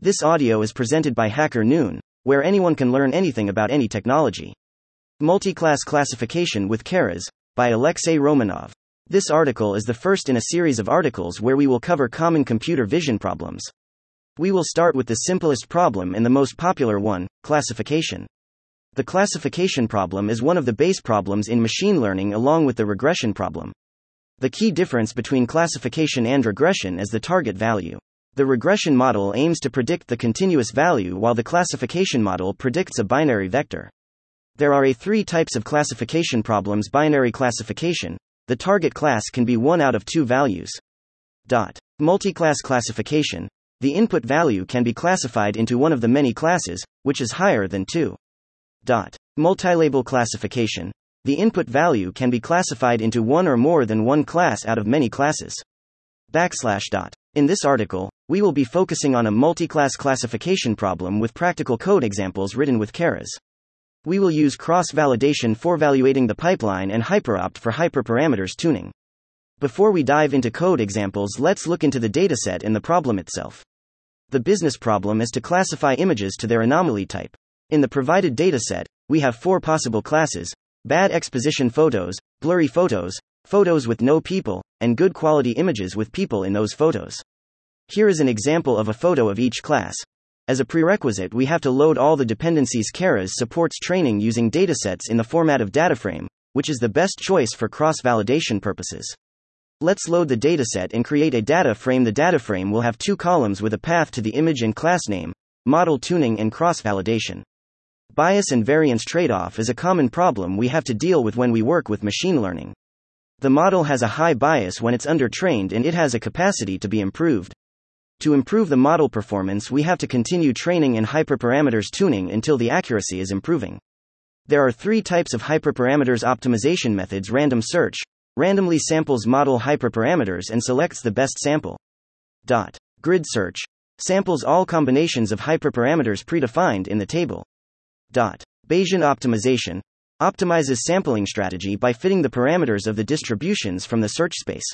This audio is presented by Hacker Noon, where anyone can learn anything about any technology. Multiclass Classification with Keras, by Alexey Romanov. This article is the first in a series of articles where we will cover common computer vision problems. We will start with the simplest problem and the most popular one, classification. The classification problem is one of the base problems in machine learning along with the regression problem. The key difference between classification and regression is the target value. The regression model aims to predict the continuous value while the classification model predicts a binary vector. There are three types of classification problems: binary classification. The target class can be one out of two values. Multiclass classification. The input value can be classified into one of the many classes, which is higher than 2. Multilabel classification. The input value can be classified into one or more than one class out of many classes. In this article, we will be focusing on a multiclass classification problem with practical code examples written with Keras. We will use cross-validation for evaluating the pipeline and hyperopt for hyperparameters tuning. Before we dive into code examples, let's look into the dataset and the problem itself. The business problem is to classify images to their anomaly type. In the provided dataset, we have 4 possible classes: bad exposition photos, blurry photos, photos with no people, and good quality images with people in those photos. Here is an example of a photo of each class. As a prerequisite, we have to load all the dependencies. Keras supports training using datasets in the format of dataframe, which is the best choice for cross-validation purposes. Let's load the dataset and create a data frame. The data frame will have 2 columns with a path to the image and class name, model tuning and cross-validation. Bias and variance trade-off is a common problem we have to deal with when we work with machine learning. The model has a high bias when it's undertrained and it has a capacity to be improved. To improve the model performance, we have to continue training and hyperparameters tuning until the accuracy is improving. There are 3 types of hyperparameters optimization methods: random search, randomly samples model hyperparameters and selects the best sample. Grid search, samples all combinations of hyperparameters predefined in the table. Bayesian optimization, optimizes sampling strategy by fitting the parameters of the distributions from the search space.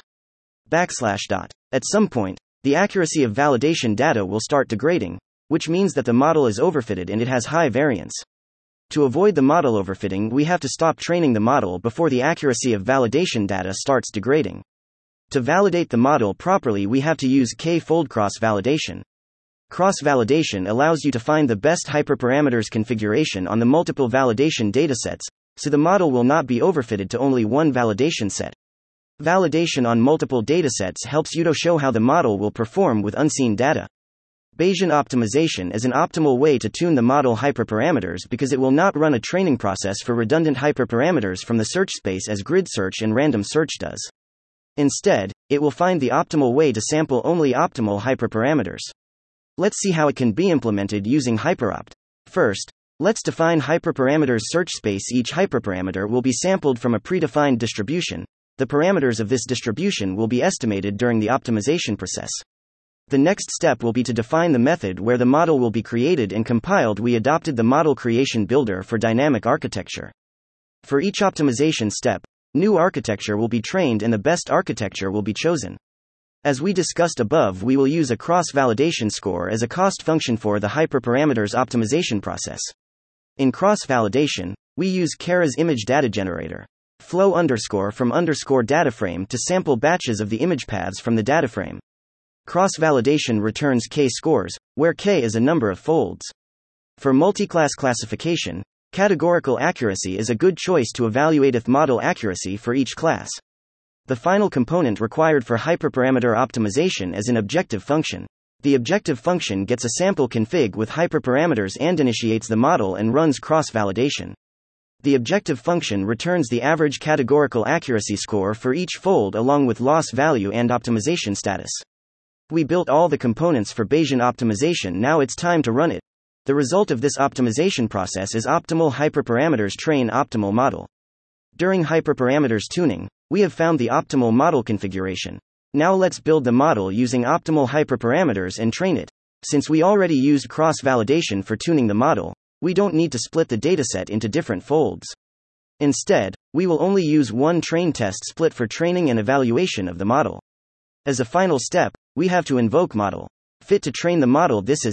At some point, the accuracy of validation data will start degrading, which means that the model is overfitted and it has high variance. To avoid the model overfitting, we have to stop training the model before the accuracy of validation data starts degrading. To validate the model properly, we have to use k-fold cross-validation. Cross-validation allows you to find the best hyperparameters configuration on the multiple validation datasets, so the model will not be overfitted to only one validation set. Validation on multiple datasets helps you to show how the model will perform with unseen data. Bayesian optimization is an optimal way to tune the model hyperparameters because it will not run a training process for redundant hyperparameters from the search space as grid search and random search does. Instead, it will find the optimal way to sample only optimal hyperparameters. Let's see how it can be implemented using hyperopt. First, let's define hyperparameters search space. Each hyperparameter will be sampled from a predefined distribution. The parameters of this distribution will be estimated during the optimization process. The next step will be to define the method where the model will be created and compiled. We adopted the model creation builder for dynamic architecture. For each optimization step, new architecture will be trained and the best architecture will be chosen. As we discussed above, we will use a cross-validation score as a cost function for the hyperparameters optimization process. In cross-validation, we use Keras image data generator, flow from dataframe to sample batches of the image paths from the dataframe. Cross-validation returns k-scores, where k is a number of folds. For multiclass classification, categorical accuracy is a good choice to evaluate ith model accuracy for each class. The final component required for hyperparameter optimization is an objective function. The objective function gets a sample config with hyperparameters and initiates the model and runs cross-validation. The objective function returns the average categorical accuracy score for each fold along with loss value and optimization status. We built all the components for Bayesian optimization. Now it's time to run it. The result of this optimization process is optimal hyperparameters train optimal model. During hyperparameters tuning, we have found the optimal model configuration. Now let's build the model using optimal hyperparameters and train it. Since we already used cross-validation for tuning the model, we don't need to split the dataset into different folds. Instead, we will only use one train test split for training and evaluation of the model. As a final step, we have to invoke model fit to train the model. This is it.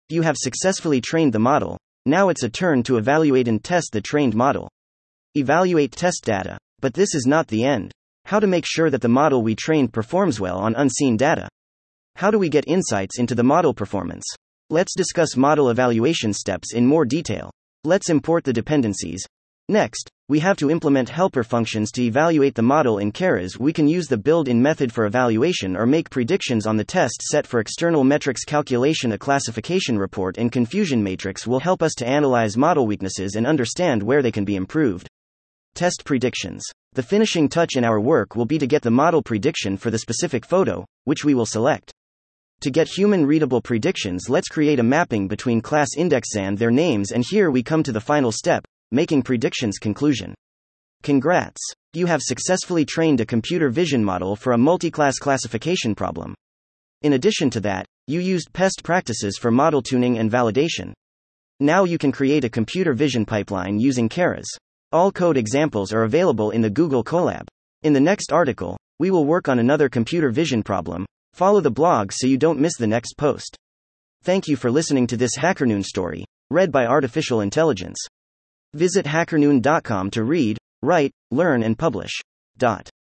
You have successfully trained the model. Now it's a turn to evaluate and test the trained model. Evaluate test data. But this is not the end. How to make sure that the model we trained performs well on unseen data? How do we get insights into the model performance? Let's discuss model evaluation steps in more detail. Let's import the dependencies. Next, we have to implement helper functions to evaluate the model in Keras. We can use the build-in method for evaluation or make predictions on the test set for external metrics calculation. A classification report and confusion matrix will help us to analyze model weaknesses and understand where they can be improved. Test predictions. The finishing touch in our work will be to get the model prediction for the specific photo, which we will select. To get human-readable predictions, let's create a mapping between class index and their names, and here we come to the final step, making predictions. Conclusion. Congrats! You have successfully trained a computer vision model for a multi-class classification problem. In addition to that, you used best practices for model tuning and validation. Now you can create a computer vision pipeline using Keras. All code examples are available in the Google Colab. In the next article, we will work on another computer vision problem. Follow the blog so you don't miss the next post. Thank you for listening to this HackerNoon story, read by Artificial Intelligence. Visit hackerNoon.com to read, write, learn and publish.